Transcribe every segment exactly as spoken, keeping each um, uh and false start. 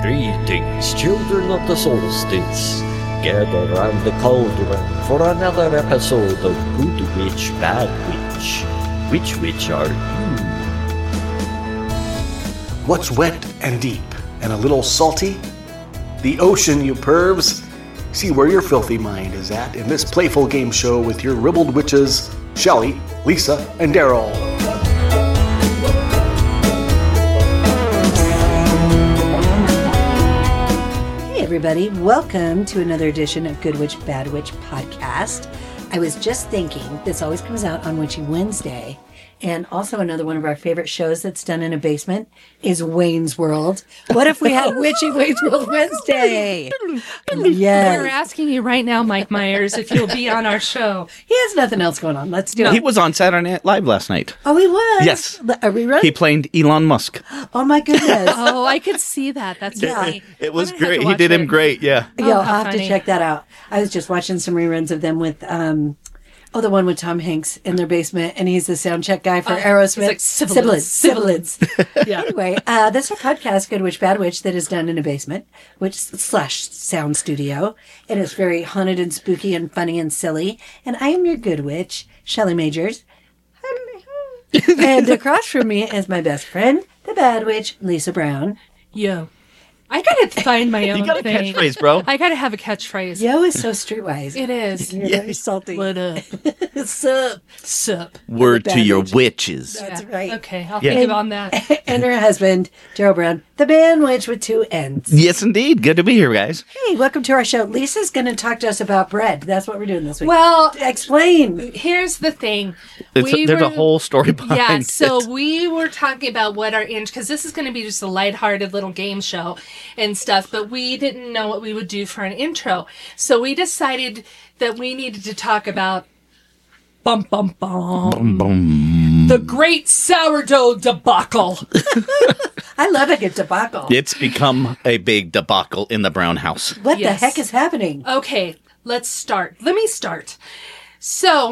Greetings, children of the solstice. Gather round the cauldron for another episode of Good Witch, Bad Witch. Which witch are you? What's wet and deep and a little salty? The ocean, you pervs. See where your filthy mind is at in this playful game show with your ribald witches, Shelly, Lisa, and Daryl. Everybody, welcome to another edition of Good Witch, Bad Witch podcast. I was just thinking, this always comes out on Witchy Wednesday, and also another one of our favorite shows that's done in a basement is Wayne's World. What if we had Witchy Wayne's World Wednesday? Yes. We're asking you right now, Mike Myers, if you'll be on our show. He has nothing else going on. Let's do it. He was on Saturday Night Live last night. Oh, he was? Yes. A rerun? He played Elon Musk. Oh, my goodness. Oh, I could see that. That's funny. It was I'm gonna have great. to He watch did him it. great, yeah. Yo, Oh, I'll how have to funny. check that out. I was just watching some reruns of them with, um, oh, the one with Tom Hanks in their basement, and he's the sound check guy for Oh, Aerosmith. he's like, sibilance, Sibilance. Sibilance. Yeah. Anyway, uh, this is a podcast, Good Witch, Bad Witch, that is done in a basement, which slash sound studio. And it's very haunted and spooky and funny and silly. And I am your good witch, Shelly Majors. And across from me is my best friend, the bad witch, Lisa Brown. Yo. I gotta find my own You got a thing. catchphrase, bro. I gotta have a catchphrase. Yo is so streetwise. It is. You're very salty. What up? Sup? Sup? Word bad to your witch. witches. That's Yeah. right. Okay, I'll Yeah. think on that. And her husband, Daryl Brown, the band witch with two N's. Yes, indeed. Good to be here, guys. Hey, welcome to our show. Lisa's going to talk to us about bread. That's what we're doing this week. Well, Explain. here's the thing. It's, We there's a were- whole story behind Yeah, it. so we were talking about what our int because this is going to be just a lighthearted little game show and stuff, but we didn't know what we would do for an intro. So we decided that we needed to talk about bum bum bum, Boom, boom. the great sourdough debacle. I love a good debacle. It's become a big debacle in the Brown house. What Yes. the heck is happening? Okay, let's start. Let me start. So,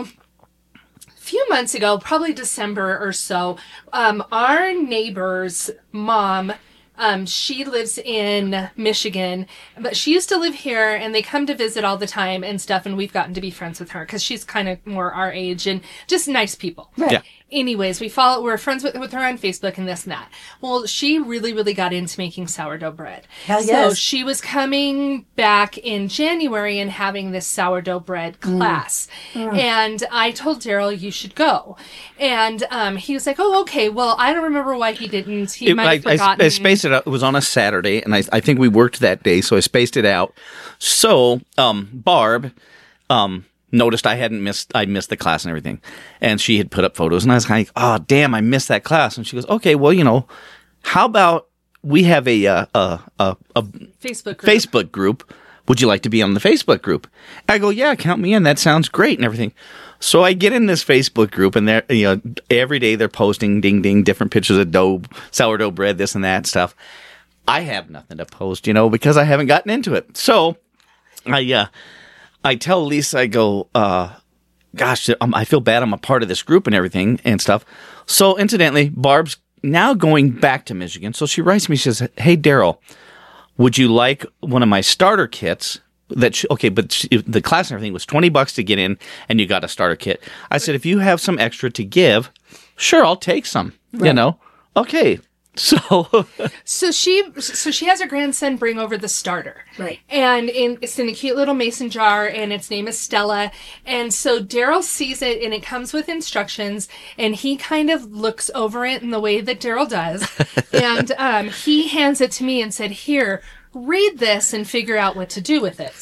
a few months ago, probably December or so, um, our neighbor's mom, um, she lives in Michigan, but she used to live here, and they come to visit all the time and stuff, and we've gotten to be friends with her because she's kind of more our age and just nice people. Right. Yeah. Anyways, we follow, we're friends with, with her on Facebook and this and that. Well, she really, really got into making sourdough bread. Hell So yes. she was coming back in January and having this sourdough bread class. And I told Daryl, you should go. And um, he was like, oh, okay. Well, I don't remember why he didn't. He It- might I, have I- forgotten. I spaced it out. It was on a Saturday, and I, I think we worked that day, so I spaced it out. So, um, Barb, um, noticed I hadn't missed, I missed the class and everything. And she had put up photos, and I was like, oh, damn, I missed that class. And she goes, okay, well, you know, how about we have a, uh, a, a, a Facebook group. Facebook group. Would you like to be on the Facebook group? I go, yeah, count me in. That sounds great and everything. So I get in this Facebook group, and they're, you know, every day they're posting ding ding different pictures of dough, sourdough bread, this and that stuff. I have nothing to post, you know, because I haven't gotten into it. So I uh I tell Lisa, I go, uh, gosh, um, I feel bad. I'm a part of this group and everything and stuff. So incidentally, Barb's now going back to Michigan. So she writes me, she says, hey, Daryl, would you like one of my starter kits? That she, okay, but she, the class and everything was twenty bucks to get in, and you got a starter kit. I said, if you have some extra to give, sure, I'll take some. You know, okay. So So she, so she has her grandson bring over the starter, Right. And in, it's in a cute little mason jar, and its name is Stella. And so Daryl sees it, and it comes with instructions, and he kind of looks over it in the way that Daryl does, and um, he hands it to me and said, "Here, read this and figure out what to do with it."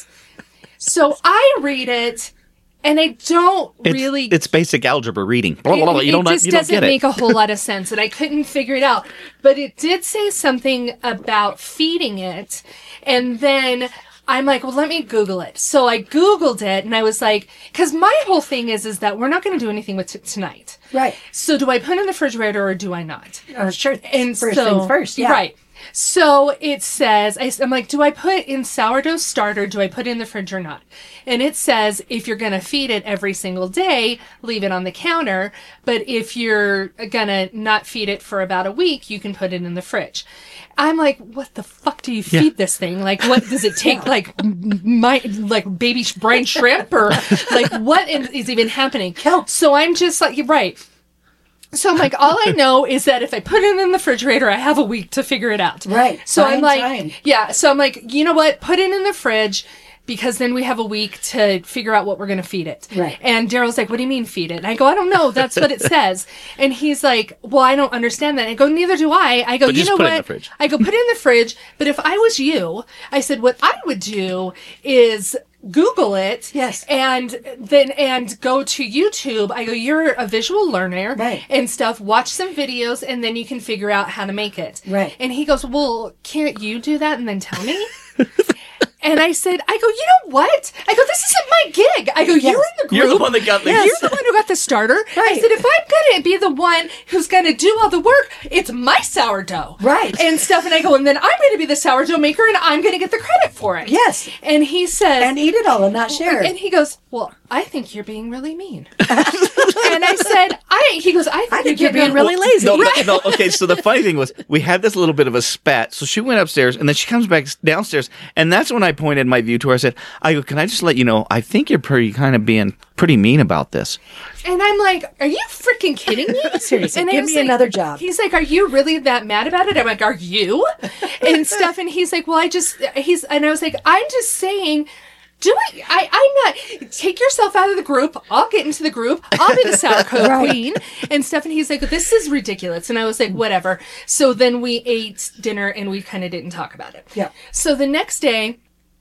So I read it, and I don't it's, really. it's basic algebra reading. Blah, blah, blah. It, You don't, it just you don't doesn't get it. make a whole lot of sense, and I couldn't figure it out. But it did say something about feeding it, and then I'm like, well, let me Google it. So I Googled it, and I was like, because my whole thing is, is that we're not going to do anything with it tonight. Right. So do I put it in the refrigerator or do I not? Uh, sure. And first so, things first. Yeah. Right. So it says, I, I'm like, do I put in sourdough starter? Do I put it in the fridge or not? And it says, if you're going to feed it every single day, leave it on the counter. But if you're going to not feed it for about a week, you can put it in the fridge. I'm like, what the fuck do you feed Yeah. this thing? Like, what does it take? Like, m- my like baby sh- brine shrimp, or like what is, is even happening? Kelp. So I'm just like, you're right. So I'm like, all I know is that if I put it in the refrigerator, I have a week to figure it out. Right. So I'm Fine like, time. yeah. So I'm like, you know what? Put it in the fridge. Because then we have a week to figure out what we're going to feed it. Right. And Daryl's like, what do you mean feed it? And I go, I don't know. That's what it says. And he's like, well, I don't understand that. I go, neither do I. I go, But you just know put it what? in the fridge. I go, put it in the fridge. But if I was you, I said, what I would do is Google it. Yes. And then, and go to YouTube. I go, you're a visual learner. Right. And stuff. Watch some videos and then you can figure out how to make it. Right. And he goes, well, can't you do that and then tell me? And I said, I go, you know what? I go, this isn't my gig. I go, you're in the group. You're the one that got the You're the one who got the starter. I Right. said, if I'm going to be the one who's going to do all the work, it's my sourdough. Right. And stuff. And I go, and then I'm going to be the sourdough maker and I'm going to get the credit for it. Yes. And he says, And eat it all and not share. and he goes, well, I think you're being really mean. And I said, I, he goes, I think, I think you're, you're being really Well, lazy. No, no, no, okay, so the funny thing was, we had this little bit of a spat. So she went upstairs, and then she comes back downstairs, and that's when I pointed my view to her. I said, I go, can I just let you know, I think you're pretty kind of being pretty mean about this. And I'm like, are you freaking kidding me? Seriously, And I give was me another job. He's like, are you really that mad about it? I'm like, are you? And stuff. And he's like, well, I just, he's, and I was like, I'm just saying, do it. I, I'm not, take yourself out of the group. I'll get into the group. I'll be the sourdough Right. queen and stuff. And he's like, this is ridiculous. And I was like, whatever. So then we ate dinner and we kind of didn't talk about it. Yeah. So the next day,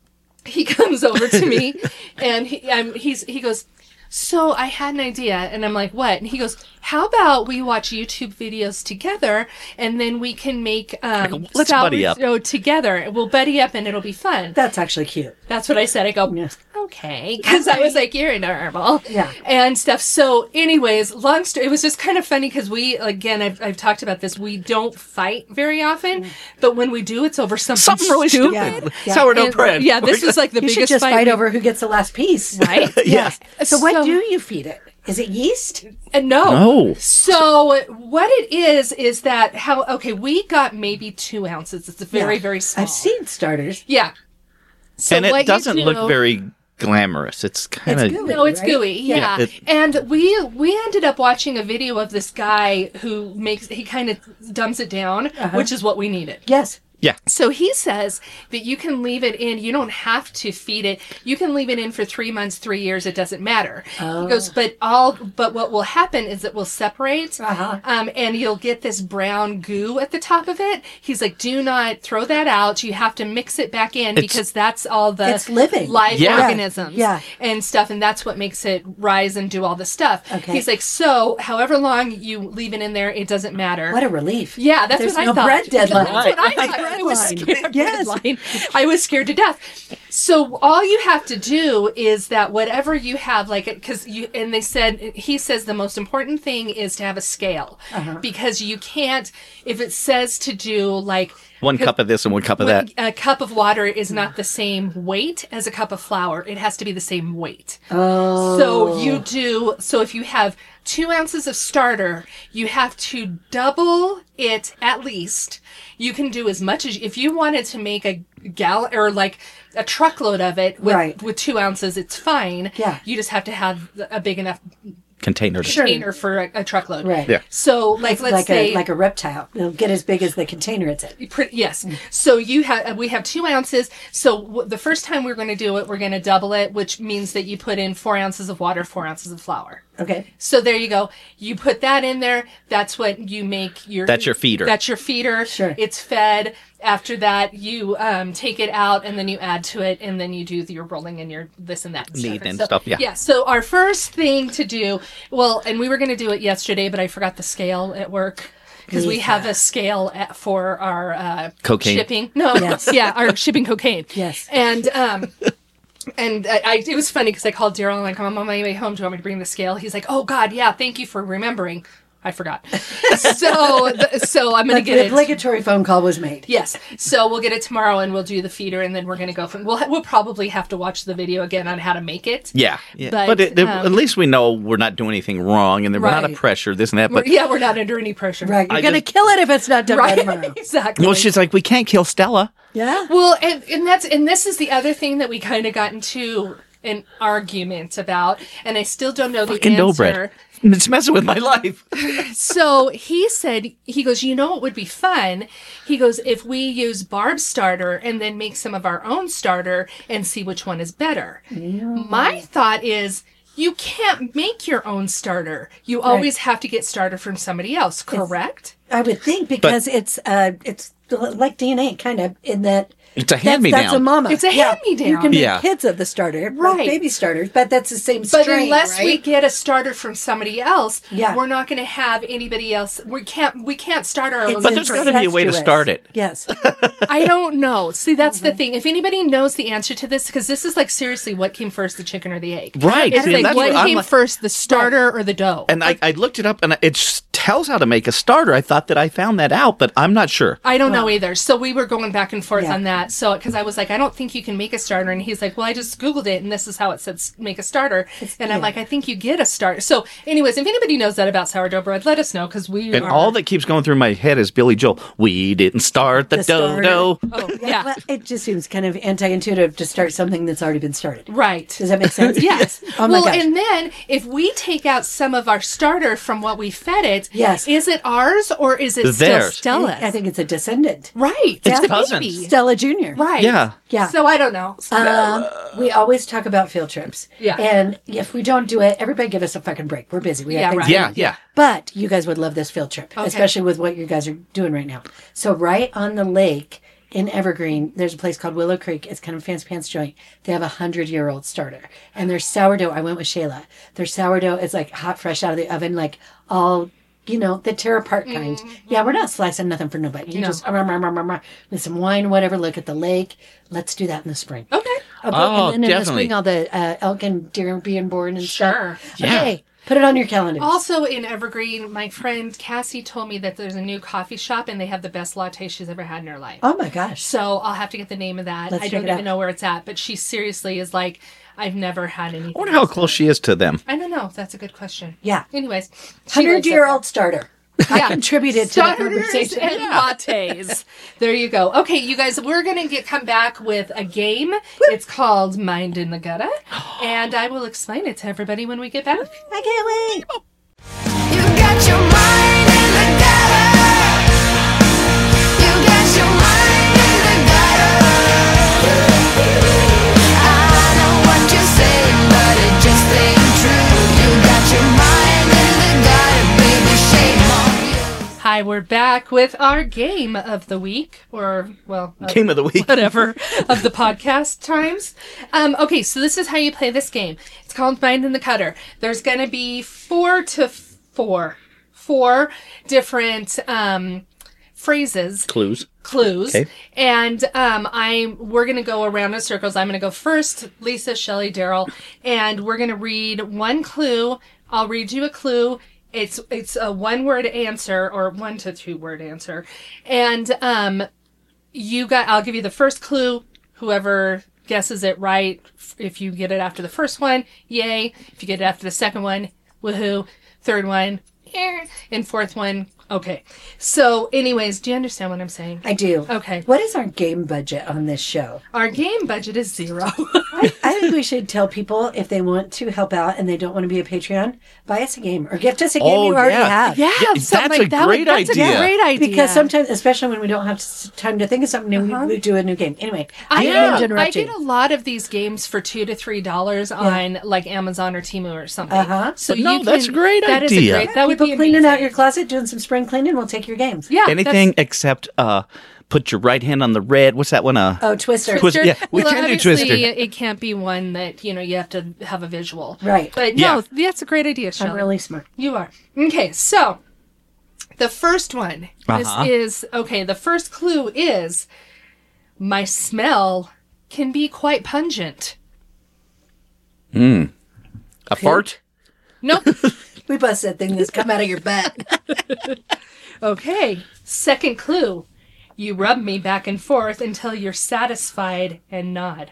he comes over to me and he, um, he's, he goes, so I had an idea. And I'm like, what? And he goes, how about we watch YouTube videos together and then we can make, um, Let's buddy up. sourdough together. We'll buddy up and it'll be fun. That's actually cute. That's what I said. I go, Yes. okay. Because I was like, you're adorable. Yeah. And stuff. So anyways, long story, it was just kind of funny because we, again, I've, I've talked about this. We don't fight very often, but when we do, it's over something, Something really stupid. Yeah. Yeah. Sourdough And, bread. yeah, this is like the You should biggest just fight, fight we- over who gets the last piece. right? Yeah. So what So- do you feed it? Is it yeast? Uh, no. No. So what it is is that how okay we got maybe two ounces. It's very Yeah. very small. I've seen starters. Yeah. So And what it you doesn't do- look very glamorous. It's kind It's of gooey. No, it's right? gooey. Yeah. Yeah, it- And we we ended up watching a video of this guy who makes he kind of dumbs it down, Uh-huh. which is what we needed. Yes. yeah. So he says that you can leave it in. You don't have to feed it. You can leave it in for three months, three years. It doesn't matter. Oh. He goes, but all, but what will happen is it will separate, Uh-huh. um, and you'll get this brown goo at the top of it. He's like, do not throw that out. You have to mix it back in It's- because that's all the It's living. live Yeah. organisms, Yeah. and stuff, and that's what makes it rise and do all the stuff. Okay. He's like, so however long you leave it in there, it doesn't matter. What a relief. Yeah, that's There's what I no thought. bread deadline. That's what I Right. thought. I was Deadline. scared. Yes. Deadline. I was scared to death. So all you have to do is that whatever you have, like, because you and they said he says the most important thing is to have a scale Uh-huh. because you can't if it says to do like. One cup of this and one cup of that. A cup of water is not the same weight as a cup of flour. It has to be the same weight. Oh. So you do, so if you have two ounces of starter, you have to double it at least. You can do as much as, if you wanted to make a gallon or like a truckload of it with, Right. with two ounces, it's fine. Yeah. You just have to have a big enough Container. to- Sure. container for a, a truckload. Right. Yeah. So like, It's let's like say. a like a reptile. It'll get as big as the container it's in. Pretty, yes. So you have we have two ounces. So w- the first time we're going to do it, we're going to double it, which means that you put in four ounces of water, four ounces of flour. Okay. So there you go. You put that in there. That's what you make your. That's your feeder. That's your feeder. Sure. It's fed. After that, you um, take it out and then you add to it, and then you do your rolling and your this and that and Knead stuff. and so, stuff, yeah. Yeah. So our first thing to do, well, and we were going to do it yesterday, but I forgot the scale at work. Because we have a scale at, for our uh, Cocaine. shipping. No, Yes. yeah, our shipping cocaine. Yes. And um, and I, I it was funny because I called Daryl and like, I'm on my way home. Do you want me to bring the scale? He's like, oh God, yeah, thank you for remembering. I forgot. So, the, so I'm going to But get the it. obligatory phone call was made. Yes. So we'll get it tomorrow, and we'll do the feeder, and then we're going to go from. We'll we'll probably have to watch the video again on how to make it. Yeah, yeah. But, But, it, um, at least we know we're not doing anything wrong, and we're not a Right. pressure, this and that. We're- But yeah, we're not under any pressure. Right. You're I going to just- kill it if it's not done by Right. tomorrow. Exactly. well, she's like, we can't kill Stella. Yeah. Well, and, and that's and this is the other thing that we kind of got into an argument about, and I still don't know the Fucking dough answer. bread. It's messing with my life. So he said, he goes, you know what would be fun? He goes, if we use Barb's starter and then make some of our own starter and see which one is better. My thought is, you can't make your own starter. You always have to get starter from somebody else, correct? I would think because it's uh it's like D N A kind of in that It's a that's, hand-me-down. that's a mama. It's a Yeah. hand-me-down. You can make Yeah. kids of the starter, Right. like baby starters, but that's the same But strain, unless we right? get a starter from somebody else, Yeah. we're not going to have anybody else. We can't. We can't start our own. It's But there's gotta be a way to incestuous. start it. Yes. I don't know. See, that's Mm-hmm. the thing. If anybody knows the answer to this, because this is like seriously, what came first, the chicken or the egg? Right. It's See, like that's what what I'm came like- first, the starter or the dough? And I, I looked it up, and it s- tells how to make a starter. I thought that I found that out, but I'm not sure. I don't know either. So we were going back and forth Yeah. on that. So because I was like, I don't think you can make a starter, and he's like, well, I just googled it, and this is how it says make a starter. And I'm yeah. like, I think you get a starter. So, anyways, if anybody knows that about sourdough bread, let us know because we And are. all that keeps going through my head is Billy Joel. We didn't start the, The starter. dodo. Oh, Yeah. yeah. Well, it just seems kind of anti-intuitive to start something that's already been started. Right. Does that make sense? Yes. Oh my well, gosh. and then if we take out some of our starter from what we fed it, Yes. is it ours or is it It's still theirs. Stella's? I think it's a descendant. right. It's a cousins. baby. Stella Junior Right. Yeah. Yeah. So I don't know. Um, we always talk about field trips. Yeah. And if we don't do it, everybody give us a fucking break. We're busy. We have Yeah, things right. to Yeah, do. yeah. But you guys would love this field trip, Okay. especially with what you guys are doing right now. So right on the lake in Evergreen, there's a place called Willow Creek. It's kind of a fancy pants joint. They have a hundred year old starter. And their sourdough, I went with Shayla. Their sourdough is like hot, fresh out of the oven, like all, you know, the tear apart kind. Yeah, we're not slicing nothing for nobody. You No. just, um, um, um, um, um, with some wine, whatever, look at the lake. Let's do that in the spring. Okay. Okay, Oh, and then in the definitely. spring, all the uh, elk and deer being born and Sure. stuff. Okay, put it on your calendar. Also in Evergreen, my friend Cassie told me that there's a new coffee shop and they have the best latte she's ever had in her life. Oh my gosh. So I'll have to get the name of that. Let's I check don't it even out. know where it's at, but she seriously is like, I've never had anything. I wonder how else close like she is to them. that. I don't know. That's a good question. Yeah. Anyways, she lives Hundred up year there. old starter. I contributed to the Starters conversation. and lattes. There you go. Okay, you guys, we're gonna get come back with a game. It's called Mind in the Gutter, and I will explain it to everybody when we get back. I can't wait. You got your mind in the gutter. You got your mind in the gutter. I know what you're saying, but it just ain't true. You got your mind in the gutter, baby. Shame on you. Hi, we're back with our game of the week, or well, of Game of the week. whatever of the podcast times. Um, okay, so this is how you play this game. It's called Mind in the Cutter. There's going to be four to four, four different um, phrases. Clues. Clues. Okay. And um, I we're gonna go around in circles. I'm gonna go first, Lisa, Shelley, Daryl, and we're gonna read one clue. I'll read you a clue. It's it's a one word answer or one to two word answer, and um, you got. I'll give you the first clue. Whoever guesses it right, if you get it after the first one, yay. If you get it after the second one, woohoo. Third one, eh. And fourth one, okay. So, anyways, do you understand what I'm saying? I do. Okay. What is our game budget on this show? Our game budget is zero. I, I think we should tell people if they want to help out and they don't want to be a Patreon, buy us a game or gift us a game Oh, you already yeah. have. yeah, Yeah, something that's like a that would- great that's idea. a great idea. Because sometimes, especially when we don't have s- time to think of something new, we, we do a new game. Anyway, I, didn't mean to get, I interrupt get you. a lot of these games for two to three dollars on like Amazon or Temu or something. Uh-huh. So But no, you that's a can- great that is a idea. great- that would People be cleaning amazing. out your closet, doing some spring cleaning, we'll take your games. Yeah, Anything that's- except uh, put your right hand on the red. What's that one? Uh, Oh, Twister. Twister. Yeah, we well, can do obviously, Twister. It can't be one that you know you have to have a visual. Right. But Yeah. no, that's a great idea, I'm Shelley. really smart. You are. Okay, so the first one. Uh-huh. This is okay, the first clue is my smell can be quite pungent. a fart. Nope. We bust that thing that's come out of your butt. Okay. Second clue. You rub me back and forth until you're satisfied and nod.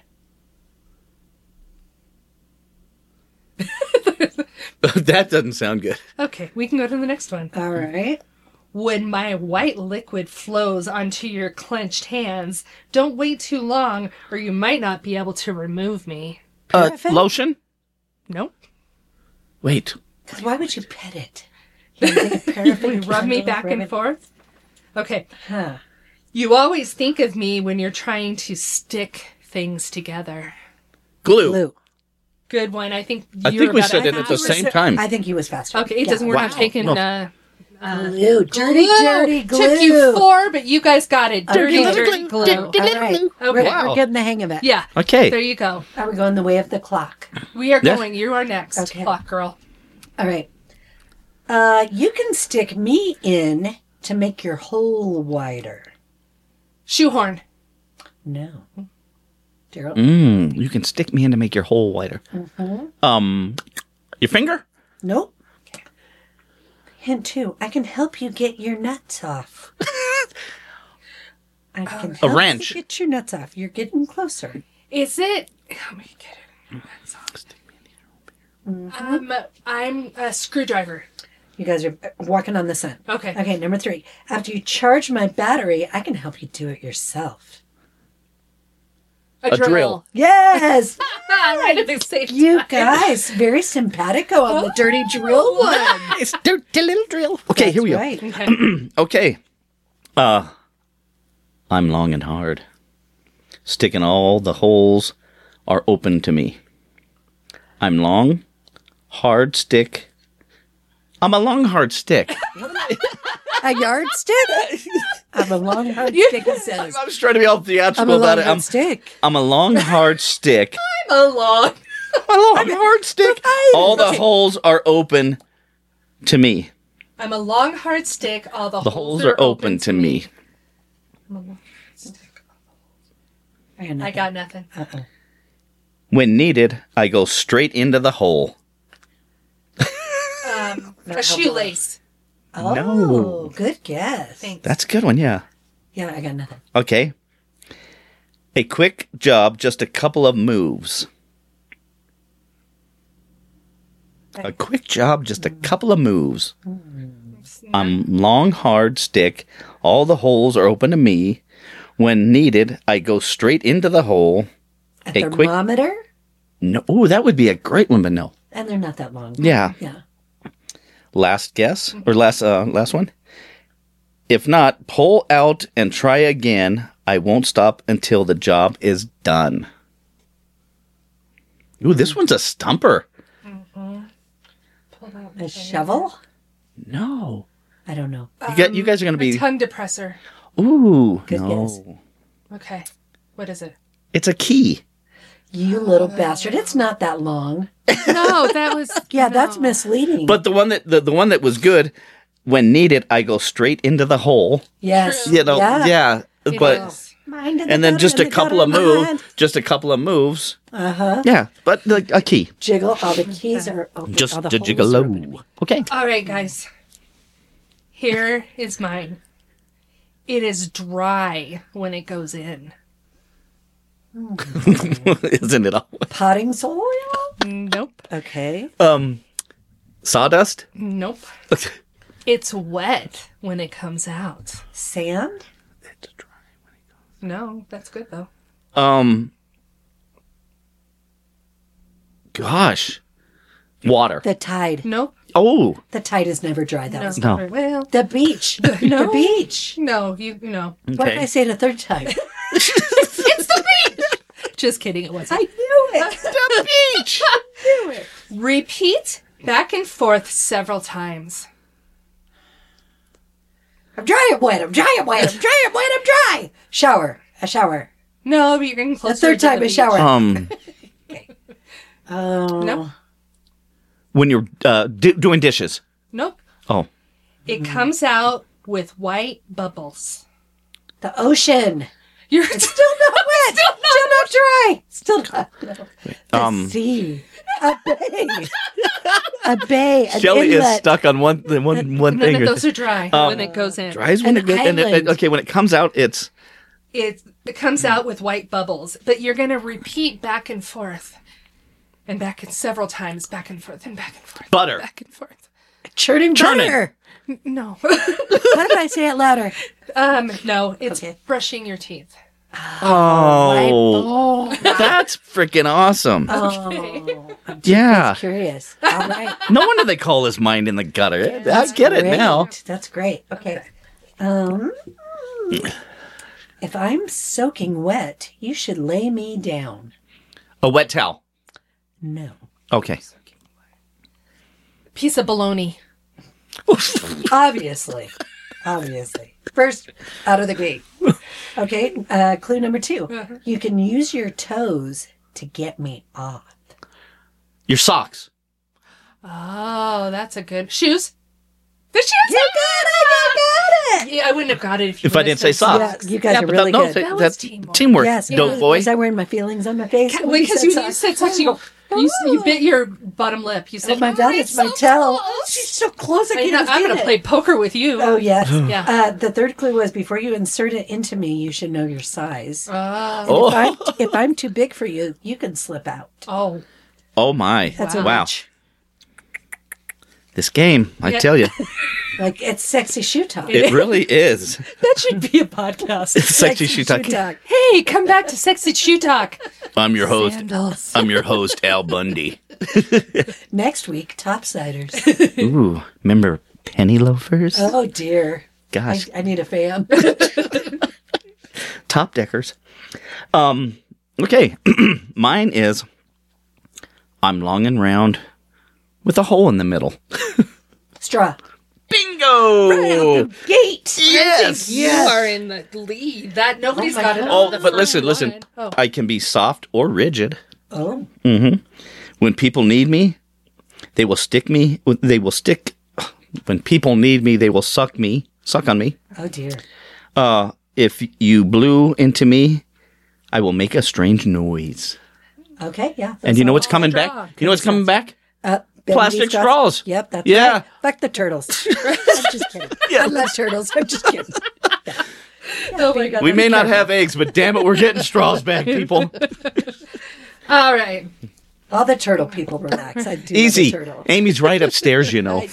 That doesn't sound good. Okay, we can go to the next one. All right. When my white liquid flows onto your clenched hands, don't wait too long or you might not be able to remove me. Uh, Paraffin? lotion? Nope. Wait. Because why would you pet it? You think of paraffin Rub me candle, back rub and it- forth. Okay. Huh. You always think of me when you're trying to stick things together. Glue. Glue. Good one. I think I you're think we about said a it at the half- same time. I think he was faster. Okay, it Yeah. doesn't. We're not Wow. taking. No. Uh, Glue. Dirty, glue. dirty glue. Took you four, but you guys got it. Dirty, Okay. dirty glue. All right. We're, Okay. Wow. we're getting the hang of it. Yeah. Okay. There you go. Are we going the way of the clock? We are Yeah. going. You are next, Okay. clock girl. All right. Uh, you can stick me in to make your hole wider. Shoehorn. No. Daryl? Mm, you can stick me in to make your hole wider. Um, your finger? Nope. Hint two. I can help you get your nuts off. I can help wrench. you get your nuts off. You're getting closer. Is it? Let me get it. Um, I'm a screwdriver. You guys are walking on the sun. Okay. Okay, number three. After you charge my battery, I can help you do it yourself. A, A drill. Yes! right at the same You time. guys, very simpatico on the dirty drill one. Nice. Dirty little drill. Okay, here we go. Right. Okay. Okay. Uh, I'm long and hard. Sticking all the holes are open to me. I'm long, hard stick. I'm a long, hard stick. A yardstick? I'm a long hard stick, it says. I was trying to be all I'm theatrical a about long it. hard I'm, stick. I'm a long, hard stick. A long. A long, hard stick. All the holes are open to me. I'm a long, hard stick. All the, The holes are open to me. I got nothing. I got nothing. Uh-uh. When needed, I go straight into the hole. Um, a shoelace. Oh, No. good guess. Thanks. That's a good one, yeah. Yeah, I got nothing. Okay. A quick job, just a couple of moves. A quick job, just a couple of moves. I'm long, hard stick. All the holes are open to me. When needed, I go straight into the hole. A A quick- thermometer? No, ooh, that would be a great one, but no. And they're not that long. Yeah. Yeah. Last guess or last uh last one. If not, pull out and try again. I won't stop until the job is done. Ooh, this one's a stumper. A shovel? No. I don't know. You got you guys are gonna A be tongue depressor. ooh Good no. guess. Okay. What is it? It's a key. You little bastard. It's not that long. No, that was. Yeah, no. that's misleading. But the one that the, the one that was good, when needed, I go straight into the hole. yes. You know, Yeah. yeah. It but is. Mind in the and then gutter, just in a the couple gutter, of moves, mind. just a couple of moves. Uh-huh. Yeah, but like a key. Jiggle. All the keys are open. Just all the to holes jiggle are open. low. Okay. All right, guys. Here is mine. It is dry when it goes in. Isn't it all? Potting soil? Nope. Okay. Um, sawdust. Nope. It's wet when it comes out. Sand? No, that's good though. Um, gosh, water. The tide. Nope. Oh, The tide is never dry. That No. was No. Well, the beach. No. The beach. no, you you know. What did I okay. say the third time? It's the beach. Just kidding. It I wasn't. knew it. The beach. Repeat back and forth several times. I'm dry, I'm wet, I'm dry, I'm wet, I'm dry, I'm wet, I'm dry. Shower. A shower. No, but you're getting The closer. third to time the a beach. shower. Um, Oh. Nope. when you're uh, do- doing dishes. Nope. Oh, It comes out with white bubbles. The ocean. You're It's still not wet. Still not, still not dry. Still not. No. The Um, sea. A bay. A bay. An Shelly is inlet. stuck on one one one None thing. of those are dry Um, when it goes in. Dries when An it goes, and it, island. okay, when it comes out, it's It it comes out with white bubbles, but you're going to repeat back and forth, and back and several times, back and forth, and back and forth, Butter. back and forth. Churning Churning. butter. No, Why did I say it louder? um, no, it's Okay. brushing your teeth. oh, that's freaking awesome. Oh, I'm Yeah. curious. All right. No wonder they call his mind in the gutter. I get it Great. now. That's great. Okay. Um, if I'm soaking wet, you should lay me down. A wet towel. No. Okay. Piece of bologna. Obviously. Obviously. First out of the gate. Okay. Uh, clue number two. You can use your toes to get me off. Your socks. Oh, that's a good shoes. The shoes. You got it! You got it! Yeah, I wouldn't have got it if you. If I would didn't have say said socks. Yeah, you guys Yeah, are but really that, no, good. that- That was that's teamwork. teamwork. Yes, dope was, boy. was I wearing my feelings on my face? when Because said you, socks? you said socks, you go. You, you bit your bottom lip. You said, Oh my God, "Oh, it's my so towel. close." Oh, she's so close. I I can't am even going get to play it. poker with you. Oh, yes. Yeah. Uh, the third clue was before you insert it into me, you should know your size. Oh. Oh. If, I'm, if I'm too big for you, you can slip out. Oh. Oh my. That's a wow. reach. This game, I Yeah. tell you, Like, it's sexy shoe talk. it really is. That should be a podcast. It's sexy shoe talk. Hey, come back to Sexy Shoe Talk. I'm your host. Sandals. I'm your host, Al Bundy. Next week, topsiders. Ooh, remember penny loafers? Oh, dear. I, Gosh, I need a fan. top deckers. Um, okay, mine is I'm long and round with a hole in the middle. Straw. Bingo! Gate. Yes. You are in the lead. That nobody's Oh my got it. God. Oh, on the but front listen, listen. line. Oh. I can be soft or rigid. Oh. When people need me, they will stick me. They will stick. When people need me, they will suck me, suck on me. Oh, dear. Uh, if you blew into me, I will make a strange noise. Okay, yeah. And you know what's all coming draw. back? You know what's coming back? Uh, Plastic straws. Yep, that's Yeah. right. Fuck the turtles. I'm just kidding. I love turtles. I'm just kidding. Oh my God. We may not have eggs, but damn it, we're getting straws back, people. All right. All the turtle people relax. I do Easy. love a turtle. Amy's right upstairs, you know.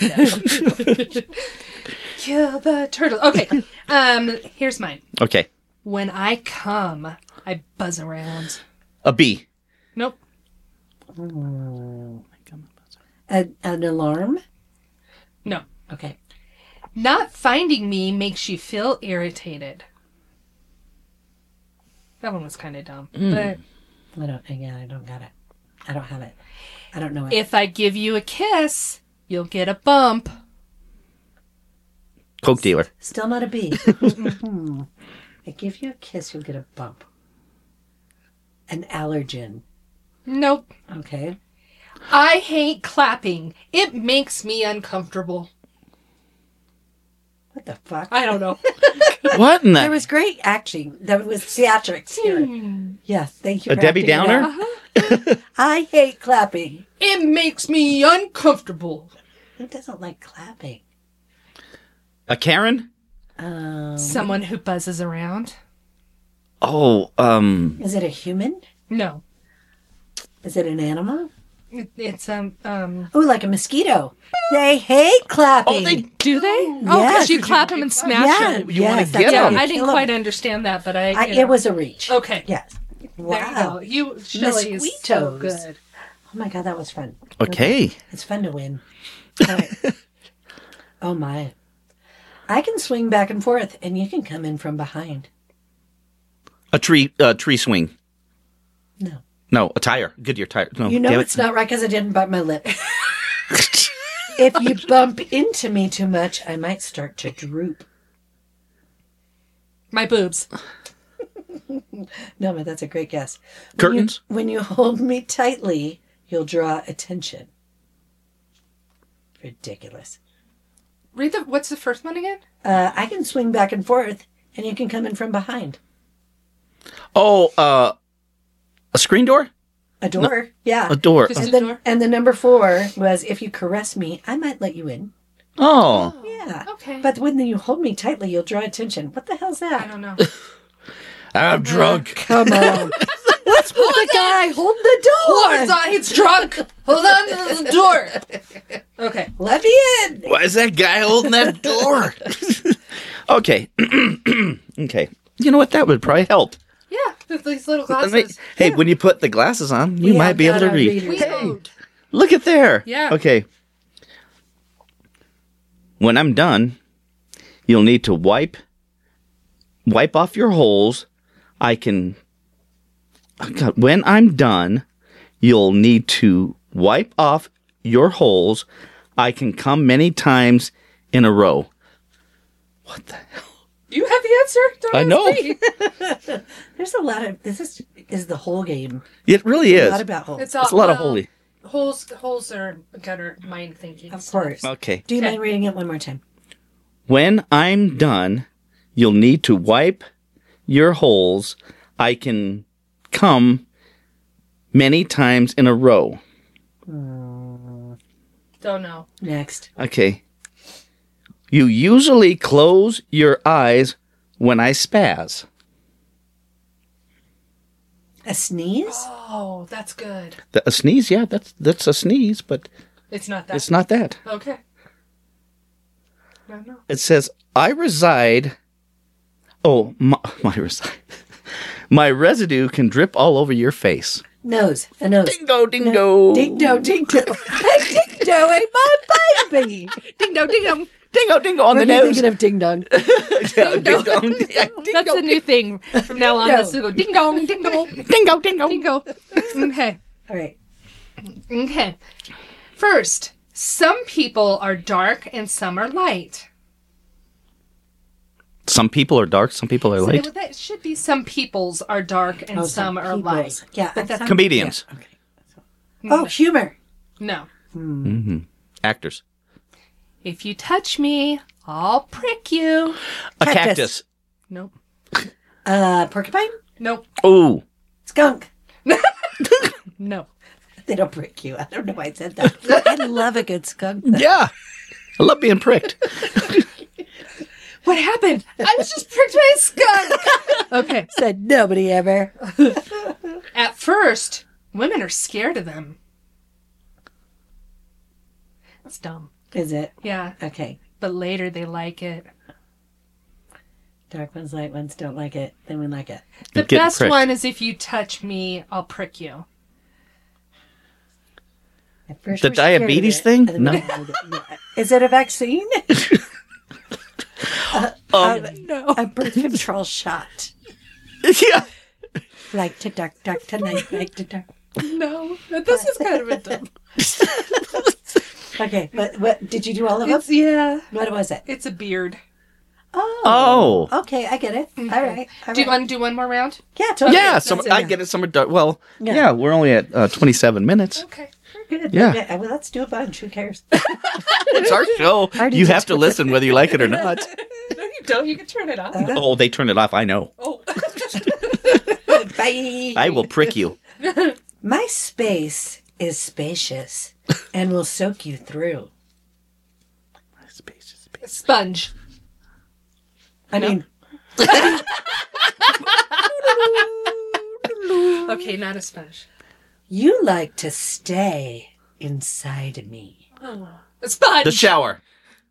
Kill the turtle. Okay. Um. Here's mine. Okay. When I come, I buzz around. A bee. Nope. A, an alarm? No. Okay. Not finding me makes you feel irritated. That one was kind of dumb. But I don't, again, I don't got it. I don't have it. I don't know it. if I give you a kiss, you'll get a bump. Coke dealer. Still not a bee. Mhm. I give you a kiss, you'll get a bump. An allergen. Nope. Okay. I hate clapping. It makes me uncomfortable. What the fuck? I don't know. What in There that? was great acting. That was theatrics here. Yes, thank you. A for Debbie acting it Downer? out. I hate clapping. It makes me uncomfortable. Who doesn't like clapping? A Karen? Um, Someone who buzzes around? Oh, um, is it a human? No. Is it an animal? It- It's um um. Oh, like a mosquito. They hate clapping. Oh, they Do they? Oh, Yes. because you clap them and smash yeah, them. You wanna yes, get that's Yeah, how them. you I didn't kill 'em. quite understand that, but I. I, you know. it was a reach. Okay. Yes. There you Wow. go. You Shelley is so Mosquitoes. good. Oh my God, that was fun. okay. It's fun to win. All right. Oh my. I can swing back and forth, and you can come in from behind. A tree, uh, tree swing. No. No, a tire. Goodyear tire. No, You know damn it's not right because I didn't bite my lip. If you bump into me too much, I might start to droop. My boobs. No, but that's a great guess. When Curtains? You, when you hold me tightly, you'll draw attention. Ridiculous. Read the. What's the first one again? Uh, I can swing back and forth, and you can come in from behind. Oh, uh, a screen door? A door. Yeah. A door. Just- And the, door? and the number four was, if you caress me, I might let you in. Oh. Yeah. Okay. But when you hold me tightly, you'll draw attention. What the hell's I that? don't know. I'm drunk. Come on. What's with the guy holding the door? Hold on, he's drunk. Hold on to the door. Okay. Let me in. Why is that guy holding that door? Okay. Okay. You know what? That would probably help. Yeah, with these little Let me- glasses. hey, when you put the glasses on, you Yeah, might be able to gotta read. read We it. moved. Look at there. Yeah. Okay. When I'm done, you'll need to wipe wipe off your holes. I can oh God, when I'm done, you'll need to wipe off your holes. I can come many times in a row. What the hell? You have the answer. Don't I ask know. me. There's a lot of, this is, is the whole game. It really A is. lot about holes. It's, all, It's a lot of well, holy. Holes, holes are gutter mind thinking. Of course. Okay. Do you Okay. mind reading it one more time? When I'm done, you'll need to wipe your holes. I can come many times in a row. Don't know. Next. Okay. You usually close your eyes when I spaz. A sneeze? Oh, that's good. The- A sneeze, yeah, that's that's a sneeze, but It's not that. it's not that. Okay. No, no. It says I reside. Oh, my, my reside. My residue can drip all over your face. Nose. A nose. Dingo, dingo, Dingo, dingo. Dingo ain't my baby. Ding dong, ding dong. dingo, dingo on What the are you nose. thinking of ding dong? Yeah, ding dong, yeah, That's a new thing from now on. Dingo. This will go ding dong, ding dong, dingo, dingo. ding go. Okay. All right. Okay. First, some people are dark and some are light. Some people are dark, some people are So light. that should be some peoples are dark and Oh, some are peoples. light. Yeah. But that's- some- Comedians, yeah, okay. Oh, humor. No. actors, If you touch me, I'll prick you. a Cactus. cactus. Nope. Uh, porcupine? Nope. Ooh, Skunk. No. They don't prick you. I don't know why I said that. I love a good skunk. though. yeah. I love being pricked. What happened? I was just pricked by a skunk. Okay. Said nobody ever. At first, women are scared of them. That's dumb. Is it? Yeah. Okay. But later they like it. Dark ones, light ones don't like it. Then we like it. The Getting best pricked. one is if you touch me, I'll prick you. At first The we're scared of diabetes it, thing? and then No. we like it. Yeah. Is it a vaccine? Um, no. A birth control shot. yeah. Like to dark, dark tonight, like to dark. No. This is kind of a dumb. Okay, but what did you do all of them? It's, yeah. What was it? It's a beard. Oh. Oh. Okay, I get it. All right. all Do you right. want to do one more round? Yeah, totally. Yeah, That's some, it. I get it. Some are dark. Well, Yeah. yeah, we're only at uh, twenty-seven minutes. Okay. Good. Yeah. Okay, well, let's do a bunch. Who cares? It's our show. Already You did have to listen whether you like it or not. No, you don't. You can turn it off. Oh, they turn it off. I know. Oh. Bye. I will prick you. My space is spacious and will soak you through. Sponge. I mean, Okay, not a sponge. you like to stay inside me. A sponge. The shower.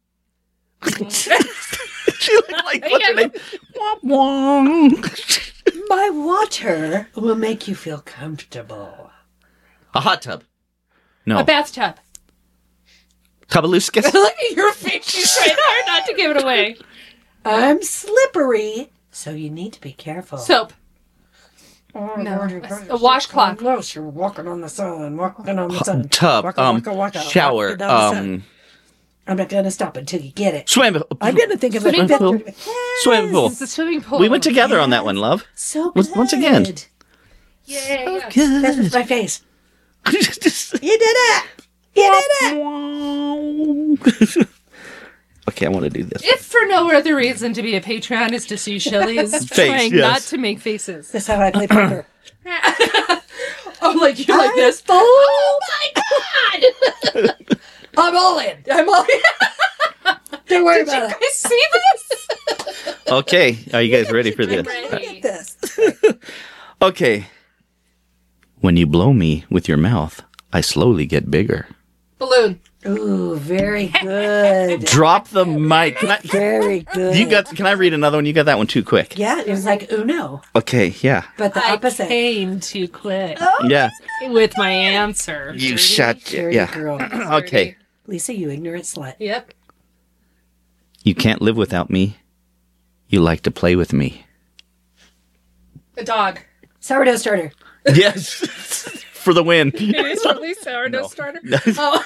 She looked like what's her name? Womp womp. My water will make you feel comfortable. A hot tub. No. A bathtub. Tubaluscus. Look at your face. She's trying hard not to give it away. I'm slippery, so you need to be careful. Soap. No. A washcloth. Close, you're walking on the sun, walking on the sun. Tub. Waka, Um. waka, waka, Shower. walking down the sun. Um. I'm not going to stop until you get it. Swim. I'm going to think of Swimming a pool. better- Swimming pool. It's a swimming pool. We went together on that one, love. So Once- good. once again. Yeah. This was my face. You did it. You did it. A Okay, I want to do this. If for no other reason to be a Patreon is to see Shelly's Face, trying yes. not to make faces. That's how I play poker. Oh, like you're like this. Oh my god! I'm all in. I'm all in. Don't worry Did you about it. guys see this? Okay, are you guys ready for this? Look at this. Okay. When you blow me with your mouth, I slowly get bigger. Balloon. Ooh, very good. Drop the mic. Can I, Very good. you got? Can I read another one? You got that one too quick. Yeah, it was like Uno, Okay, yeah, but the I opposite. came too quick yeah. with my answer. You shut. Dirty Yeah. girl. Okay. Lisa, you ignorant slut. Yep. You can't live without me. You like to play with me. A dog. Sourdough starter. Yes. For the win. It is really sourdough No. starter. Oh.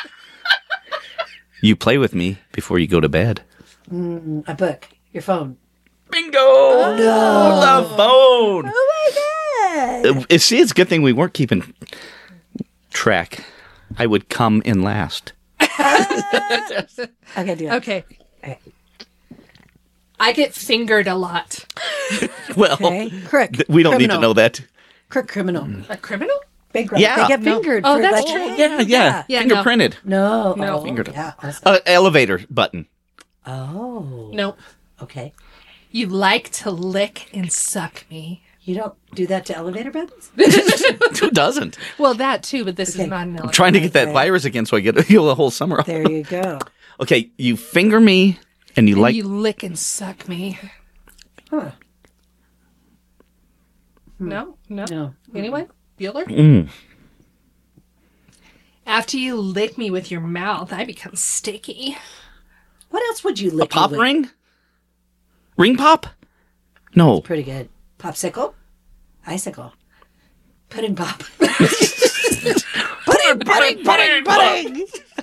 You play with me before you go to bed. A book. Your phone. Bingo! The phone. Oh my god. Uh, see, it's a good thing we weren't keeping track. I would come in last. Okay, do it. Okay. Okay. I get fingered a lot. Well, Okay. Crook. th- we don't need to Criminal. know that. Crook criminal. A criminal? Big red. Yeah. They get No. fingered. Oh, for that's like- true. Yeah, yeah. Yeah, no. Fingerprinted. No. No. Oh, Fingered. yeah. awesome. Uh, elevator button. Oh. Nope. Okay. You like to lick and suck me. You don't do that to elevator buttons? Who doesn't? Well, that too, but this Okay. is not an I'm elevator. trying to get that Okay. virus again so I get heal the whole summer off. There you go. Okay, you finger me and you And like. you lick and suck me. Huh. No? No? No. Anyone? Bueller? Mm. After you lick me with your mouth, I become sticky. What else would you A lick pop me with? ring? Ring pop? No. Pretty good. Popsicle? Icicle. Pudding pop. Pudding, pudding, pudding, pudding.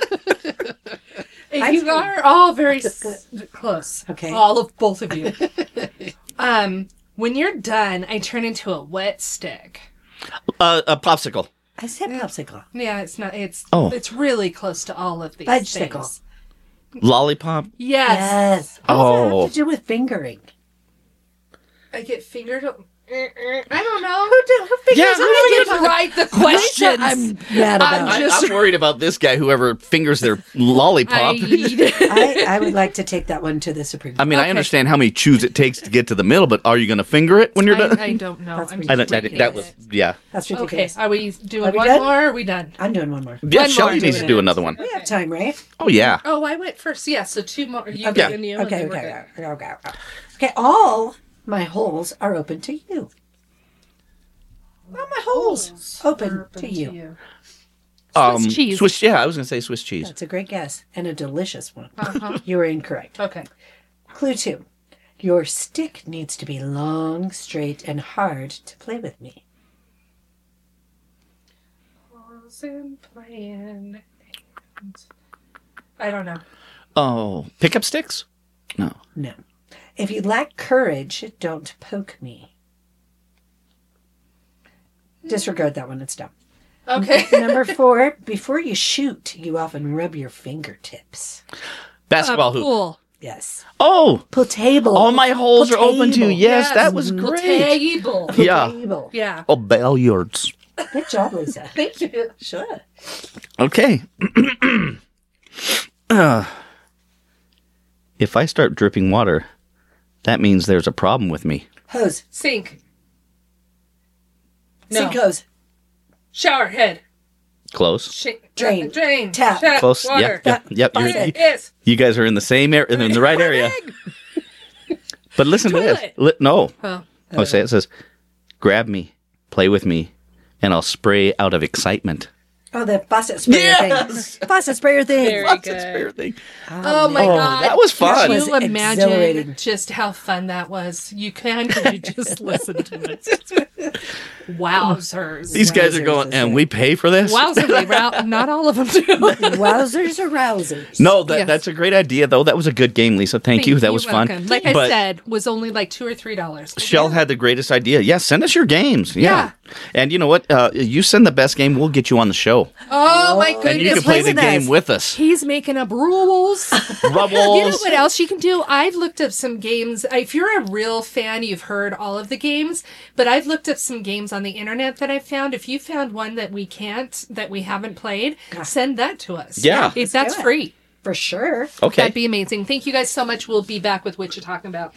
You are all very s- close. Okay. All of both of you. um, when you're done, I turn into a wet stick. Uh, a popsicle. I said popsicle. Yeah, it's not. It's Oh. it's really close to all of these Fudgesicle. things. Lollipop. Yes, Yes. What does that Oh. have to do with fingering? I get fingered. I don't know. Who, do, who fingers Yeah, other who people? Didn't write the questions. I'm mad about I'm it. just- I'm worried about this guy, whoever fingers their lollipop. I, I, I would like to take that one to the Supreme I Court. mean, I Okay. understand how many chews it takes to get to the middle, but are you going to finger it when you're done? I, I don't know. That's I'm I don't, just I, reading that was, it. yeah. That's Okay, ridiculous. are we doing Are we one done? more or are we done? I'm doing one more. Yeah, One Shelly more needs to doing do it. another one. We have time, right? Oh, yeah. Oh, I went first. Yeah, so two more. You Okay. and you. and Okay, then we're okay, good. okay, okay, okay. Okay, all my holes are open to you. All my holes open, Open to you. Um, cheese. Swiss, yeah, I was going to say Swiss cheese. That's a great guess and a delicious one. Uh-huh. You were incorrect. Okay. Clue two. Your stick needs to be long, straight, and hard to play with me. Wasn't playing. I don't know. Oh, pickup sticks? No. No. If you lack courage, don't poke me. Disregard that one. It's dumb. Okay. Number four. Before you shoot, you often rub your fingertips. Basketball Uh, hoop. pool. Yes. Oh, Pool table. all my holes are open to. Table. Yes, Yes. that was great. Table. Pool Yeah. table. Yeah. Oh, billiards. Good job, Lisa. Thank you. Sure. Okay. Uh, if I start dripping water, that means there's a problem with me. Hose. Sink. No. Sink hose. Shower head. Close. Sh- Drain. uh, Drain. Tap. Tap. Close. Water. Yep. Yep. Yep. You're, Faucet. you, Yes. you guys are in the same area, in the right area. But listen to this. Toilet. Li- no. Oh. Oh, say it says, grab me, play with me, and I'll spray out of excitement. Oh, the faucet sprayer Yes! thing. Faucet sprayer thing. Very Lots of good. spare thing. Oh my Oh, god. that was fun. Can was you imagine exhilarating. just how fun that was? You can if you just listen to it. Wowzers. These guys are Wowzers, going, is and it? we pay for this? Wowzers. Well, not all of them do. Wowzers or rousers? No, that, Yes. that's a great idea, though. That was a good game, Lisa. Thank, you. That was fun. welcome. Like I But said, was only like two or three dollars. Shell had the greatest idea. Yeah, send us your games. Yeah. And you know what? Uh, you send the best game, we'll get you on the show. Oh my goodness. And you can play play the with game us. with us. He's making up rules. Bubbles. You know what else you can do? I've looked up some games. If you're a real fan, you've heard all of the games, but I've looked up some games on the internet that I found. If you found one that we can't, that we haven't played, send that to us. Yeah. If that's do it. free. For sure. Okay. That'd be amazing. Thank you guys so much. We'll be back with what you're talking about.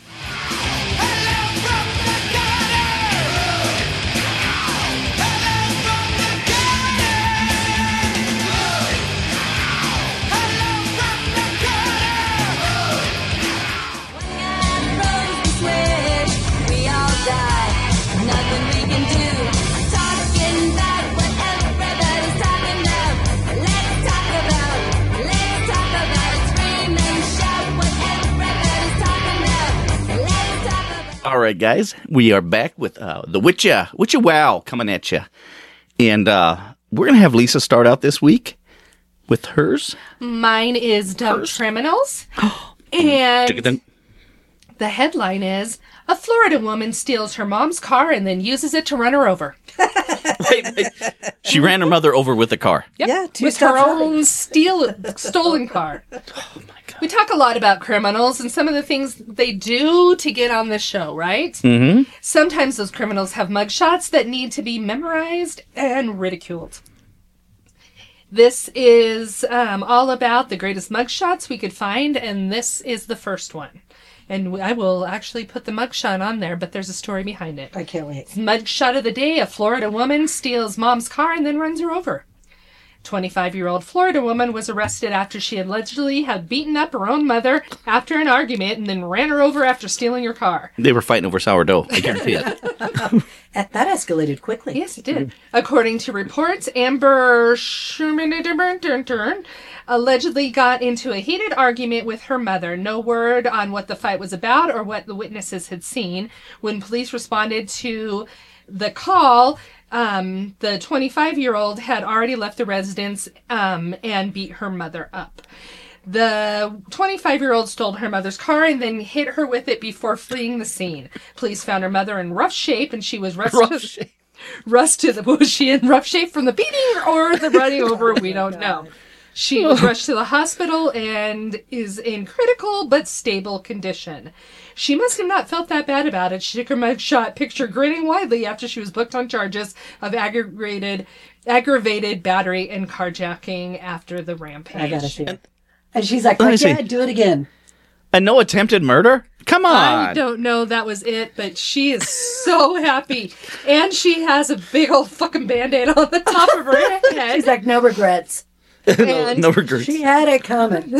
All right, guys, we are back with uh, the Witcha, Witcha Wow coming at you. And uh, we're going to have Lisa start out this week with hers. Mine is Dumb Criminals. And the headline is, a Florida woman steals her mom's car and then uses it to run her over. Wait, wait. She ran her mother over with a car. Yep. Yeah, two with steps her early. own steal, stolen car. Oh, my God. We talk a lot about criminals and some of the things they do to get on the show, right? Mm-hmm. Sometimes those criminals have mugshots that need to be memorized and ridiculed. This is um, all about the greatest mugshots we could find, and this is the first one. And I will actually put the mugshot on there, but there's a story behind it. I can't wait. Mugshot of the day, a Florida woman steals mom's car and then runs her over. twenty-five-year-old Florida woman was arrested after she allegedly had beaten up her own mother after an argument and then ran her over after stealing her car. They were fighting over sourdough. I guarantee it. Uh, That escalated quickly. Yes, it did. According to reports, Amber Sherman allegedly got into a heated argument with her mother. No word on what the fight was about or what the witnesses had seen. When police responded to the call, um, the twenty-five-year-old had already left the residence um, and beat her mother up. The twenty-five-year-old stole her mother's car and then hit her with it before fleeing the scene. Police found her mother in rough shape, and she was rushed. Rough to, shape. rushed to the was she in rough shape from the beating or the running over? We don't know. She was rushed to the hospital and is in critical but stable condition. She must have not felt that bad about it. She took her mugshot picture grinning widely after she was booked on charges of aggravated, aggravated battery and carjacking after the rampage. I gotta see it. And she's like, Let me like yeah, see. do it again. And no attempted murder? Come on. I don't know that was it, but she is so happy. And she has a big old fucking Band-Aid on the top of her head. She's like, no regrets. no, and no regrets. She had it coming.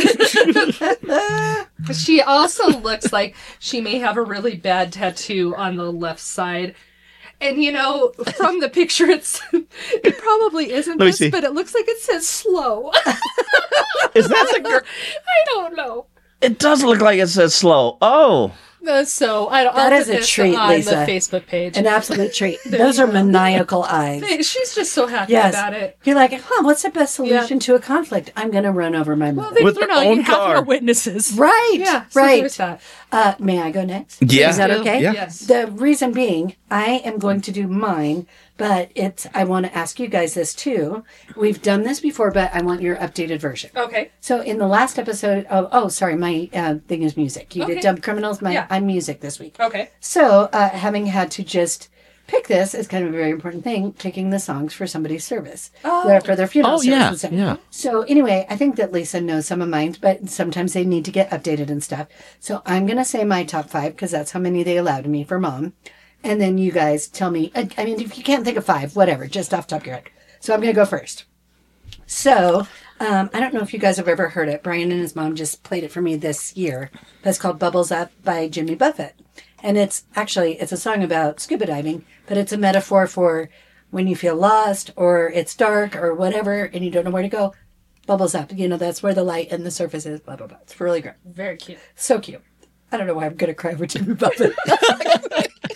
She also looks like she may have a really bad tattoo on the left side. And, you know, from the picture, it's it probably isn't Let me this, see. but it looks like it says slow. Is that the girl? I don't know. It does look like it says slow. Oh. Uh, so I don't. That I'll is put a this treat, on Lisa. the Facebook page. An absolute treat. Those are maniacal eyes. She's just so happy Yes. about it. You're like, huh, what's the best solution to a conflict? I'm going to run over my mother. They- With you her know, own you have car. no witnesses. Right. Yeah. So right. there's that. Uh, may I go next? Yeah. Is that okay? Yeah. Yes. The reason being, I am going to do mine, but it's. I want to ask you guys this too. We've done this before, but I want your updated version. Okay. So in the last episode of, oh, sorry, my uh, thing is music. You Okay. did Dumb Criminals. My Yeah. I'm music this week. Okay. So uh, having had to just pick this is kind of a very important thing, picking the songs for somebody's service, Oh. for their funeral Oh, service. yeah, and stuff. yeah. So anyway, I think that Lisa knows some of mine, but sometimes they need to get updated and stuff. So I'm going to say my top five because that's how many they allowed me for mom. And then you guys tell me, I I mean, if you can't think of five, whatever, just off the top of your head. So I'm going to go first. So um, I don't know if you guys have ever heard it. Brian and his mom just played it for me this year. That's called Bubbles Up by Jimmy Buffett. And it's actually, it's a song about scuba diving, but it's a metaphor for when you feel lost or it's dark or whatever and you don't know where to go. Bubbles up. You know, that's where the light and the surface is, blah, blah, blah. It's really great. Very cute. So cute. I don't know why I'm going to cry for Jimmy Buffett.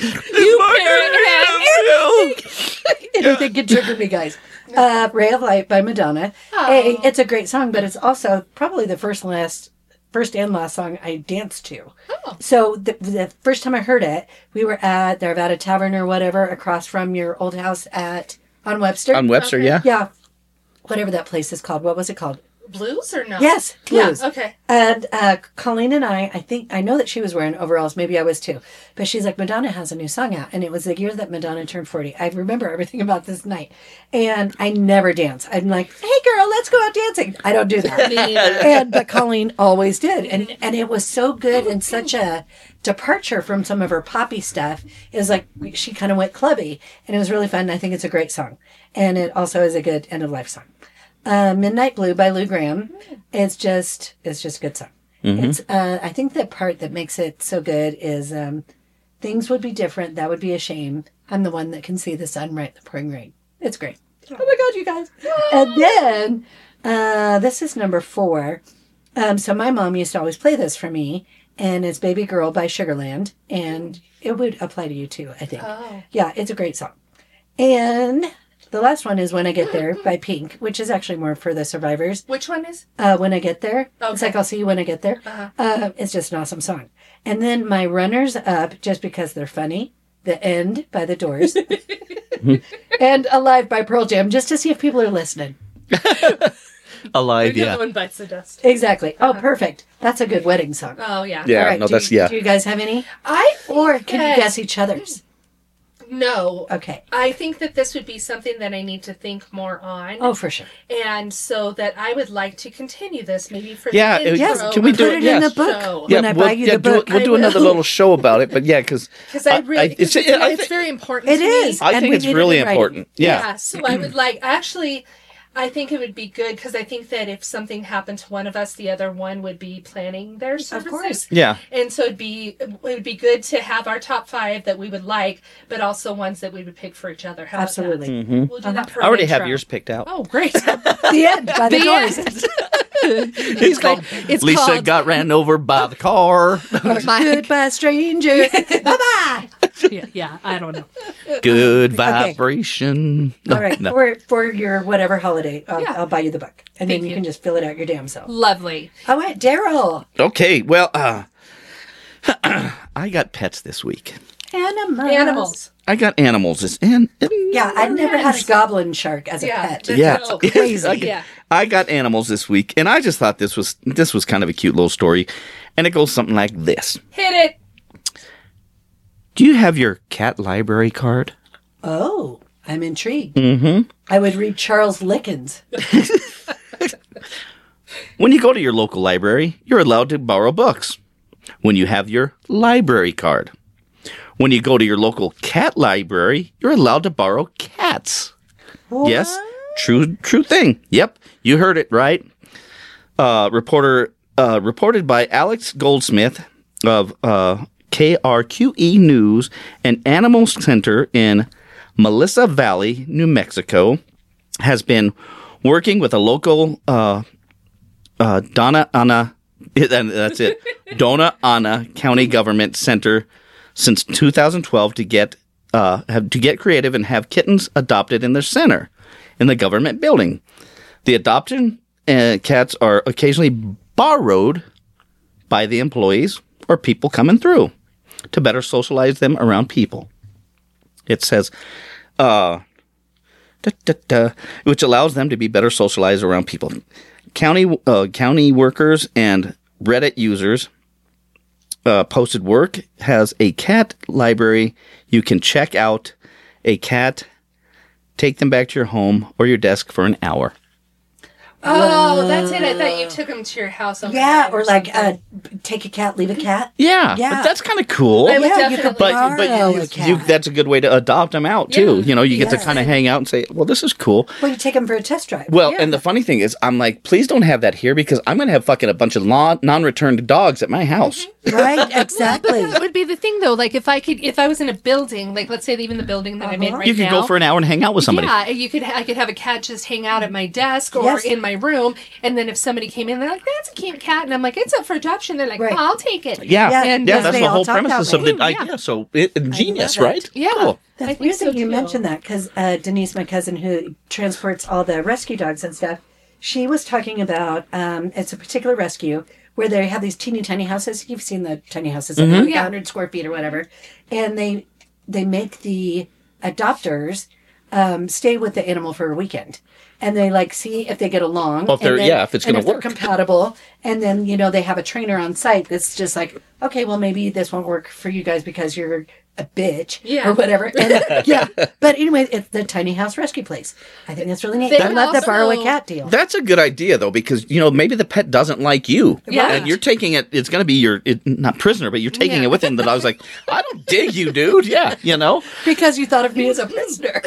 You parrot head. Anything can trigger me, guys. Uh, Ray of Light by Madonna. Hey, it's a great song, but it's also probably the first and last, first and last song I danced to. Oh. So the, the first time I heard it, we were at the Arvada Tavern or whatever, across from your old house at on Webster. On Webster, Okay. yeah. Yeah, whatever that place is called. What was it called? Blues or no? Yes, Blues. Yeah, okay. And uh, Colleen and I, I think, I know that she was wearing overalls. Maybe I was too. But she's like, Madonna has a new song out. And it was the year that Madonna turned forty. I remember everything about this night. And I never dance. I'm like, hey, girl, let's go out dancing. I don't do that. Me neither. and But Colleen always did. And, and it was so good and such a departure from some of her poppy stuff. It was like she kind of went clubby. And it was really fun. I think it's a great song. And it also is a good end-of-life song. Uh, Midnight Blue by Lou Gramm. It's just, it's just a good song. It's, uh, I think the part that makes it so good is, um, things would be different. That would be a shame. I'm the one that can see the sun right in the pouring rain. It's great. Oh my God, you guys. And then, uh, this is number four. Um, so my mom used to always play this for me, and it's Baby Girl by Sugarland, and it would apply to you too, I think. Oh. Yeah, it's a great song. And the last one is When I Get There by Pink, which is actually more for the survivors. Which one is? Uh, When I Get There. It's Okay. like I'll see you when I get there. Uh-huh. Uh, it's just an awesome song. And then my runners up, just because they're funny, The End by The Doors. and Alive by Pearl Jam, just to see if people are listening. Alive, The yeah. other one bites the dust. Exactly. Oh, perfect. That's a good wedding song. Oh, yeah. Yeah, All right, no, do that's, you, yeah. Do you guys have any? I think Or can that- you guess each other's? No. Okay. I think that this would be something that I need to think more on. Oh, for sure. And so that I would like to continue this maybe for Yeah, the it- Yes, intro can we of do put it? it in Yes. the book. show. When I we'll, buy you yeah, the do, book, we'll I do another will. little show about it, but yeah, because Because I really, I- it's- it's, I it's thi- very important It to is. me. I And think we it's need it really in writing. important. Yeah. So I would like, actually, I think it would be good because I think that if something happened to one of us, the other one would be planning their services. course. Yeah. And so it'd be it would be good to have our top five that we would like, but also ones that we would pick for each other. How about that? Absolutely. We'll do that for I already an have intro. yours picked out. Oh, great. The End by The, The Doors. End. It's called it's Lisa called- got ran over by the car. Goodbye, stranger. Bye-bye. yeah, yeah, I don't know. Good vibration. No, All right, no. for for your whatever holiday, I'll, Yeah. I'll buy you the book, and then Thank you, you. can just fill it out your damn self. Lovely. All right, Daryl. Okay, well, uh, I got pets this week. Animals. Animals. I got animals. This and, and Yeah, I've never had a goblin shark as a Yeah. pet. yeah, Oh, crazy. I, Yeah. I got animals this week, and I just thought this was this was kind of a cute little story, and it goes something like this: Hit it. Do you have your cat library card? Oh, I'm intrigued. Mm-hmm. I would read Charles Lickens. When you go to your local library, you're allowed to borrow books. When you have your library card. When you go to your local cat library, you're allowed to borrow cats. Yes, true, true thing. Yep, you heard it right. Uh, reporter uh, reported by Alex Goldsmith of uh, K R Q E News and Animal Center in Melissa Valley, New Mexico, has been working with a local uh, uh, Donna Ana. That's it. Donna Ana County Government Center since two thousand twelve to get uh, have, to get creative and have kittens adopted in their center in the government building. The adoption uh, cats are occasionally borrowed by the employees or people coming through to better socialize them around people. It says, uh, da, da, da, which allows them to be better socialized around people. County uh, county workers and Reddit users uh, posted work has a cat library. You can check out a cat, take them back to your home or your desk for an hour. Oh, that's it. I thought you took them to your house. overnight Yeah, or like something. uh, take a cat, leave a cat. Yeah, Yeah. but that's kind of cool. I would Yeah, you definitely. could But borrow but a you, cat. you, that's a good way to adopt them out too. Yeah. You know, you get Yeah. to kind of hang out and say, "Well, this is cool." Well, you take them for a test drive. Well, Yeah. and the funny thing is, I'm like, please don't have that here because I'm going to have fucking a bunch of non- non-returned dogs at my house. Right, exactly. That would be the thing, though. Like, if I could, if I was in a building, like, let's say even the building that I'm in right You could now. go for an hour and hang out with somebody. Yeah, you could. I could have a cat just hang out at my desk or Yes. in my my room. And then if somebody came in, they're like, that's a cute cat. And I'm like, it's up for adoption. They're like, Right. oh, I'll take it. Yeah, Yeah, yeah, and that's they the all whole talk that premises of way. the idea. So it, genius, that. right? Yeah. Cool. That's I think weird so, that you too. mentioned that because uh, Denise, my cousin who transports all the rescue dogs and stuff, she was talking about um, it's a particular rescue where they have these teeny tiny houses. You've seen the tiny houses, mm-hmm. like Yeah. one hundred square feet or whatever, and they they make the adopters um, stay with the animal for a weekend. And they like see if they get along. Well, if they're- and then- yeah, if it's and gonna if they're work. compatible. And then, you know, they have a trainer on site that's just like, okay, well, maybe this won't work for you guys because you're a bitch Yeah. or whatever. And, yeah. But anyway, it's the tiny house rescue place. I think that's really neat. They I love the also- borrow a cat deal. That's a good idea, though, because, you know, maybe the pet doesn't like you. Yeah. And you're taking it, it's going to be your, it, not prisoner, but you're taking Yeah. it with him. That I was like, I don't dig you, dude. Yeah, you know? Because you thought of me as a prisoner.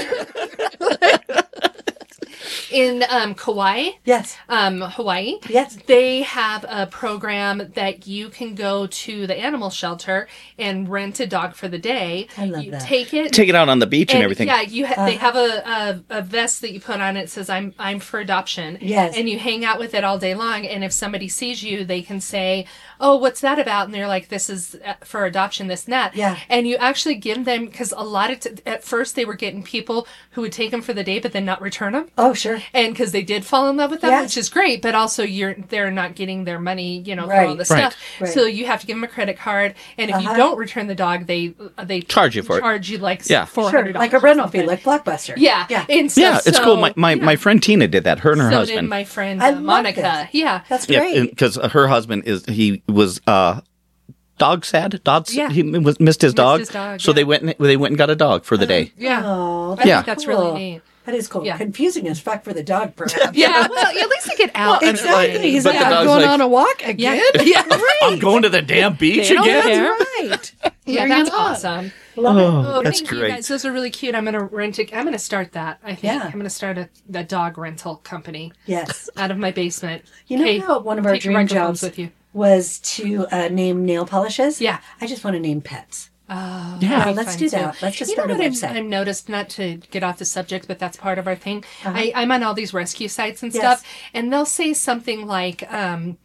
In um, Kauai, Yes. um, Hawaii, Yes. they have a program that you can go to the animal shelter and rent a dog for the day. I love you that. Take it. Take it out on the beach and, everything. Yeah, you ha- Uh-huh. they have a, a a vest that you put on. It says "I'm I'm for adoption." Yes. and you hang out with it all day long. And if somebody sees you, they can say, "Oh, what's that about?" And they're like, "This is uh, for adoption, this and that." Yeah. And you actually give them because a lot of t- at first they were getting people who would take them for the day, but then not return them. Oh, sure. And because they did fall in love with them, Yes. which is great, but also you're they're not getting their money, you know, for Right. all the Right. stuff. Right. So you have to give them a credit card, and if Uh-huh. you don't return the dog, they they Charge you for it. Charge you like Yeah. four Sure. hundred dollars, Like a rental fee, like Blockbuster. yeah, Yeah. And so, Yeah, it's so- cool. My my, yeah. my friend Tina did that. Her and her so husband. did my friend I uh, love Monica. this. Yeah, That's Yeah, great. because her husband is he was uh dog sad. Dog. Yeah. He was missed his dog. his dog, so yeah. they went and, they went and got a dog for the day. yeah. Oh, I that's Yeah. think that's really cool. neat. That is cool. Yeah. Confusing as fuck for the dog, perhaps. Yeah, well, at least they get out. Well, and Exactly. like- He's but like, the I'm dog's going like- on a walk again. Yeah. I'm going to the damn beach They don't again. care. Right. Yeah, Here that's you go. awesome. Love it. Oh, That's thank you great. guys. Those are really cute. I'm gonna rent it. I'm gonna start that. I think Yeah. I'm gonna start a, a dog rental company Yes. out of my basement. You know Hey, how one of our take your dream microphones jobs with you. was to uh, name nail polishes? Yeah. I just want to name pets. Oh, Yeah. that'd be Let's fun, do too. that. Let's just you start know a what website. I've, I've noticed, not to get off the subject, but that's part of our thing. Uh-huh. I, I'm on all these rescue sites and Yes. stuff, and they'll say something like, um,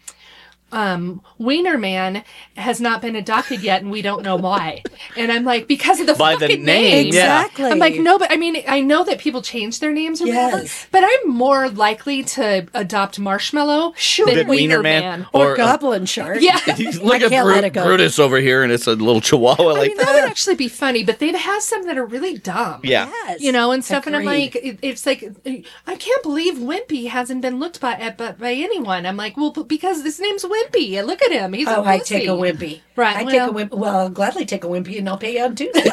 um, Wiener Man has not been adopted yet, and we don't know why. And I'm like, because of the By the fucking name, name. yeah. Exactly. I'm like, no, but I mean, I know that people change their names or whatever, Yes. but I'm more likely to adopt Marshmallow Sure. than Than Wiener, Wiener Man. Man. Or, or, uh, goblin shark. Yeah. Look I at can't Bru- let it go. Brutus over here, and it's a little chihuahua. I Like, mean, that would actually be funny, but they have some that are really dumb. yeah. Yes. You know, and stuff. And I'm Agreed. like, it, it's like, I can't believe Wimpy hasn't been looked by, at, by by anyone. I'm like, well, but because his name's Wimpy. And look at him. He's Oh, a I pussy. take a wimpy. Right, I well- take a wimpy. Well, I'll gladly take a wimpy and I'll pay you on Tuesday.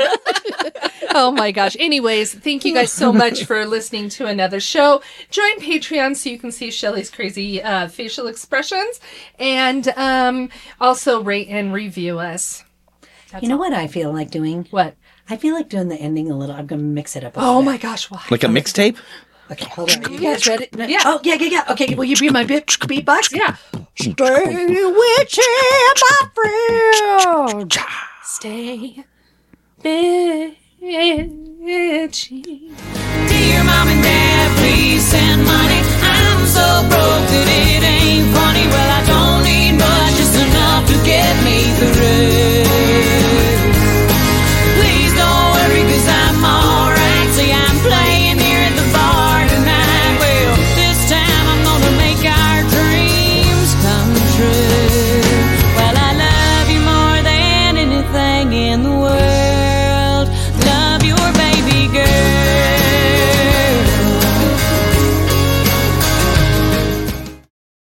Oh my gosh. Anyways, thank you guys so much for listening to another show. Join Patreon so you can see Shelly's crazy uh, facial expressions, and um, also rate and review us. That's You know all. what I feel like doing? What? I feel like doing the ending a little. I'm going to mix it up. a Oh little my bit. gosh. Why? Like a mixtape? Okay, hold on. You guys ready? No- Yeah. Oh, yeah, yeah, yeah. Okay, will you be my beat, beatbox? Yeah. Stay witchy, my friend. Stay bitchy. Dear mom and dad, please send money. I'm so broke that it ain't funny. Well, I don't need much.